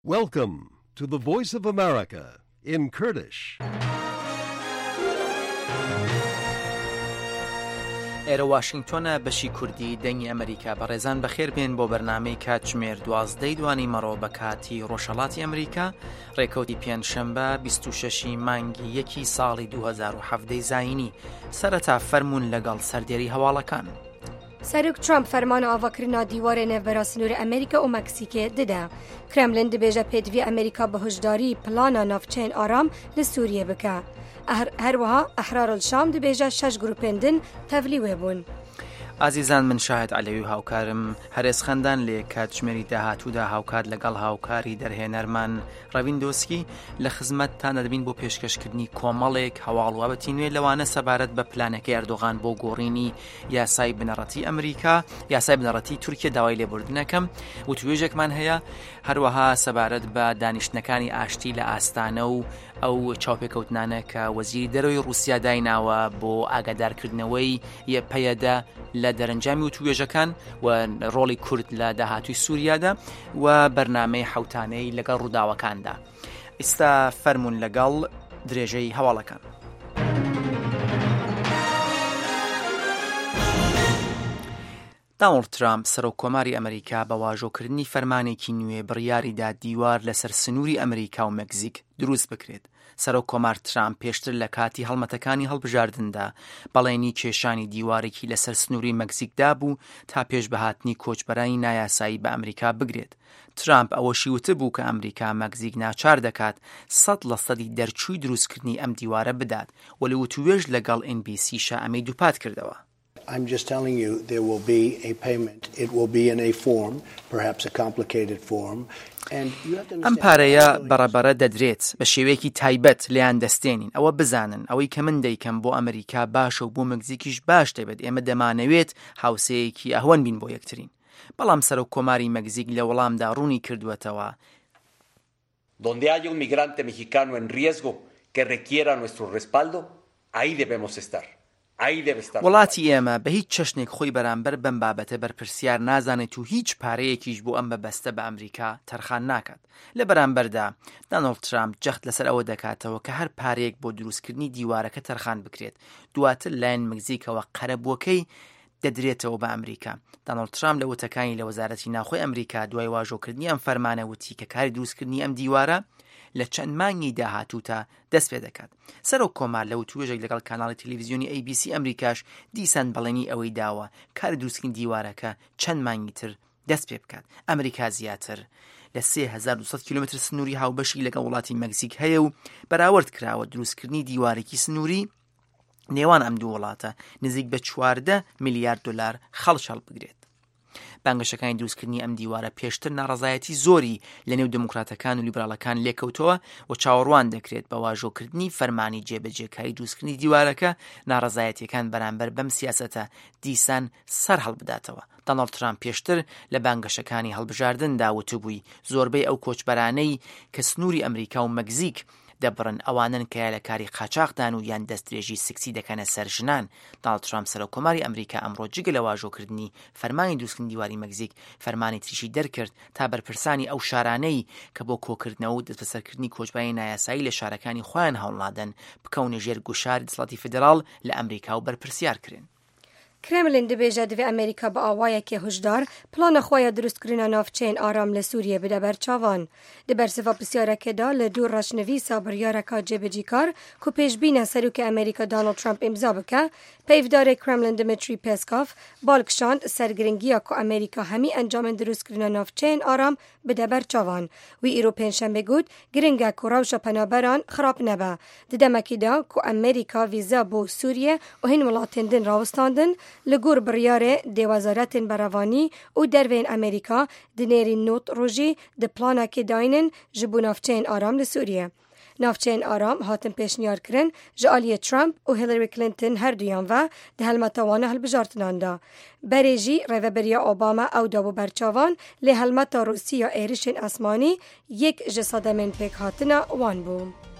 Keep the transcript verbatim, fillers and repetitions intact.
Welcome to the Voice of America in Kurdish. ئێرە واشنگتۆنە بەشی کوردی دەنگی ئەمریکا بەڕێزان بەخێر بێن بۆ بەرنامەی کاتژمێر دوازدەی دوانی مەڕۆ بە کاتی ڕۆژهەڵاتی ئەمریکا ڕێکەوتی پێنجشەمبە بیست و شەشی مانگی یەکی ساڵی دوو هەزار و حەڤدەی زاینی سەرەتا فەرموون لەگەڵ سەردێری هەواڵەکان. سەرۆک ترامپ فەرمانە ئاواکردنا دیوارە نێڤبەرە سنووری ئەمریکا و مەکسیکێ ددا. کرێملین دەبێژە پێدوی ئەمریکا بە هۆشداری پلانە ناوچەین ئارام لە سووریە بکە. هەروەها ئەحرار الشام دەبێژە شەش گروپێن دن تەڤلی وێبوون. ئازیزان من شاهد عەلەوی و هاوکارم هەرێز خەندان لێ کاتژمێری داهاتوودا هاوکات لەگەڵ هاوکاری دەرهێنەرمان ڕەویندۆسکی لە خزمەتتان دەبین بۆ پێشکەشکردنی کۆمەڵێک هەواڵوابەتی نوێ لەوانە سەبارەت بە پلانەکەی ئەردۆغان بۆ گۆڕینی یاسای بنەڕەتی ئەمریکا یاسای بنەڕەتی تورکیا داوای لێبوردنەکەم و توێژێکمان هەیە هەروەها سەبارەت بە دانیشتنەکانی ئاشتی لە ئاستانە و ئەو چاوپێکەوتنانە کە وەزیری دەرەوەی رووسیا دایناوە بۆ ئاگادارکردنەوەی یەپەیەدا لە دەرەنجامی و توێژەکان و ڕۆڵی کورد لە داهاتووی سووریادا و بەرنامەی حەوتانەی لەگەڵ ڕووداوەکاندا. ئێستا فەرموون لەگەڵ درێژەی هەواڵەکان. دۆناڵد ترامپ سەرۆکۆماری ئەمریکا بە واژۆکردنی فەرمانێکی نوێ بڕیاریدا دیوار لەسەر سنووری ئەمریکا و مەکزیک دروست بکرێت. سەرۆکۆمار ترامپ پێشتر لە کاتی هەڵمەتەکانی هەڵبژاردندا بەڵێنی کێشانی دیوارێکی لەسەر سنووری مەکزیکدا بوو تا پێش بەهاتنی کۆچبەرانی نایاسایی بە ئەمریکا بگرێت. ترامپ ئەوەشی وتبوو کە ئەمریکا مەکزیک ناچار دەکات سەد لە سەدی دەرچووی دروستکردنی ئەم دیوارە بدات و لە وتوێژ لەگەڵ ئێن بی سی شە ئەمەی دووپات کردەوە. I'm just telling you there will be a payment. It will be in a form, perhaps a complicated form. And you have to ئەم پارەیە بەڕەبەرە دەدرێت بە شێوەیەکی تایبەت لێیان دەستێنین ئەوە بزانن ئەوەی کە من دەیکەم بۆ ئەمریکا باشە و بۆ مەکزیکیش باش دەبێت ئێمە دەمانەوێت هاوسەیەکی ئەهوەن بین بۆ یەکترین. بەڵام سەرۆکۆماری مەکزیک لە وەڵامدا ڕوونی کردووەتەوە Donde haya un migrante mexicano en riesgo que requiera nuestro respaldo, ahí debemos estar. وڵاتی ئێمە بە هیچ چەشنێک خۆی بەرامبەر بەم بابەتە بەرپرسیار نازانێت و هیچ پارەیەکیش بۆ ئەم بەبەستە بە ئەمریکا تەرخان ناکات. لە بەرامبەردا دۆناڵد ترامپ جەخت لەسەر ئەوە دەکاتەوە کە هەر پارەیەک بۆ دروستکردنی دیوارەکە تەرخان بکرێت دواتر لایەن مەکزیکەوە قەرەبووەکەی دەدرێتەوە بە ئەمریکا. دۆناڵد ترامپ لە وتەکانی لە وەزارەتی ناوخۆی ئەمریکا دوای واژۆکردنی ئەم فەرمانە وتی کە کاری دروستکردنی ئەم دیوارە لە چەند مانگی داهاتووتا دەست پێ دەکات. سەرۆک کۆمار لە وتوێژێک لەگەڵ کاناڵی تەلەڤیزیۆنی ئەی بی سی ئەمریکاش دیسان بەڵێنی ئەوەی داوە کاری دروستکردنی دیوارەکە چەند مانگی تر دەست پێ بکات. ئەمریکا زیاتر لە سێ هەزار و دووسەد کیلۆمتر سنووری هاوبەشی لەگەڵ وڵاتی مەکزیک هەیە و بەراورد کراوە دروستکردنی دیوارێکی سنووری نێوان ئەم دوو وڵاتە نزیک بە چواردە میلیارد دۆلار خەڵچەڵ بگرێت. بانگەشەکانی دروستکردنی ئەم دیوارە پێشتر ناڕەزایەتی زۆری لە نێو دموکراتەکان و لیبراڵەکان لێکەوتەوە و چاوەڕوان دەکرێت بە واژۆکردنی فەرمانی جێبەجێکاری دروستکردنی دیوارەکە ناڕەزایەتیەکان بەرامبەر بەم سیاسەتە دیسان سەر هەڵبداتەوە. دۆناڵد ترامپ پێشتر لە بانگەشەکانی هەڵبژاردندا وتبووی زۆربەی ئەو کۆچبەرانەی کە سنووری ئەمریکا و مەکزیک دەبڕن ئەوانن کە لە کاری قاچاقدان و یان دەستدرێژی سکسی دەکەنە سەر ژنان. دۆناڵد ترامپ سەرۆکۆماری ئەمریکا ئەمڕۆ جگە لە واژۆکردنی فەرمانی دروستکردنی دیواری مەکزیک فەرمانی تریشی دەرکرد تا بەرپرسانی ئەو شارانەی کە بۆ کۆکردنەوە و دەستبەسەرکردنی کۆچبەرانی نایاسایی لە شارەکانی خۆیان هەوڵنادەن بکەونە ژێر گوشاری دەسەڵاتی فیدراڵ لە ئەمریکا و بەرپرسیار کرێن. کرێملین دەبێژە دەوێ ئەمریکا بە ئاوایەکی هۆشدار پلانە خۆیان دروستکردنە ناوچەین ئارام لە سووریە بدە بەرچاوان. دەبەرسەڤە پرسیارەکەدا لە دوو ڕەشنەڤیسا بڕیارەکە جێبەجێکار کو پێشبینە سەرۆکی ئەمریکا دۆناڵد ترامپ ئیمزا بکە پەیڤدارێ کرێملین دمیتری پێسکۆف باڵکشاند سەرگرنگیە کو ئەمریکا هەمی ئەنجامن دروستکردنە ناوچەین ئارام بدە بەرچاوان. وی ئیرۆ پێنجشەمبێ گوت گرنگە کو ڕەوشە پەنابەران خراپ نەبە. ددەمەکیدا کو ئەمریکا ڤیزا بۆ سووریە و هین وڵاتên din rawistandin li gor biryarê dêwezareyên berevanî û derveyên Amerîka di nêrîn not rojî di planekê dayînin ji bo navçeyên aram li Sûriye. Navçeyên aram hatin pêşniyarkirin ji aliyê Trump û Hillary Clinton her duyan ve di helmeta wan hilbijartinan da. Berê jî rêveberiya Obama ew da bû berçavan lê helmeta Rûsya êrişên esmanî yek ji sedemên pêkhatina wan bû.